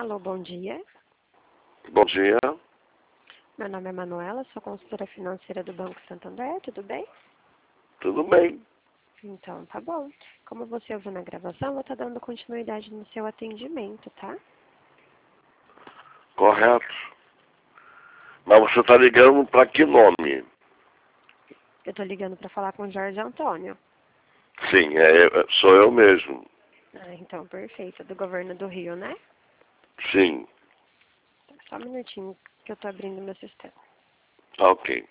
Alô, bom dia. Bom dia, Meu nome é Manuela, sou consultora financeira do Banco Santander, tudo bem? tudo bem? Então, tá bom. Como você ouviu na gravação, vou estar dando continuidade no seu atendimento, tá? Correto. Mas você está ligando para que nome? Eu tô ligando para falar com o Jorge Antônio. Sim, sou eu mesmo. Ah, então, perfeito. Do governo do Rio, né? Sim, Só um minutinho que eu tô abrindo meu sistema. ok.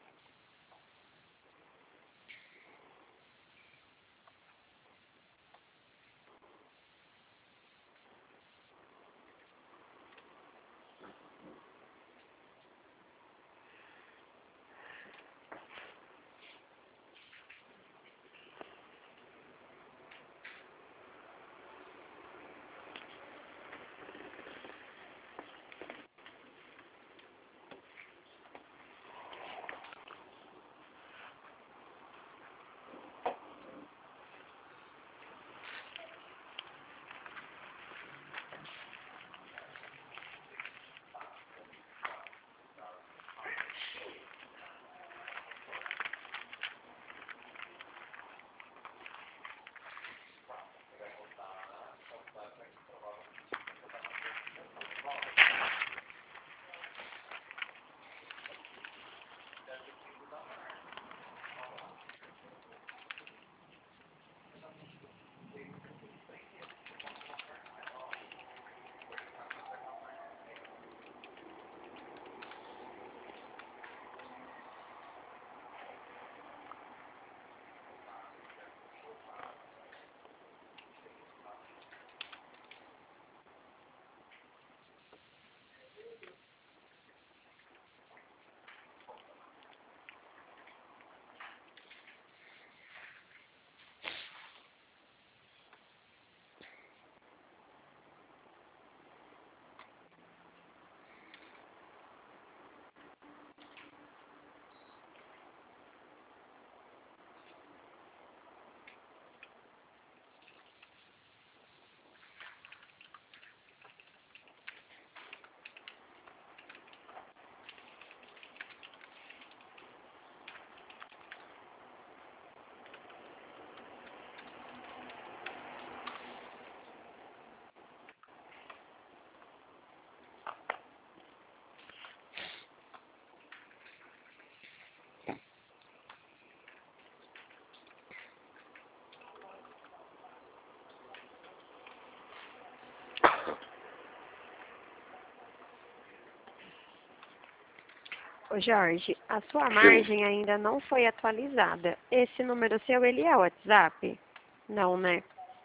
Ô Jorge, a sua Sim, margem ainda não foi atualizada. Esse número seu, ele é WhatsApp? Não, né?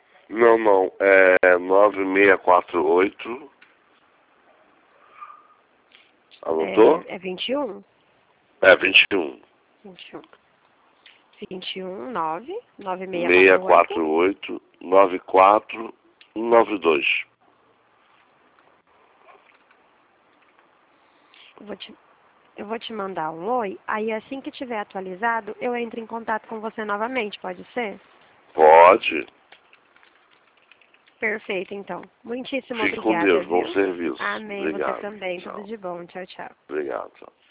não, é 9648. Anotou? É 21? É 21. 21. 21, 9, 9648. 648 9492. Eu vou te, eu vou te mandar um oi, aí assim que tiver atualizado, eu entro em contato com você novamente, pode ser? Pode. Perfeito, então. Muitíssimo Fique com obrigada, Deus. Bom viu? serviço. Amém, você Obrigado. também. Tudo Tchau. de bom. Tchau, tchau. Obrigado. Tchau.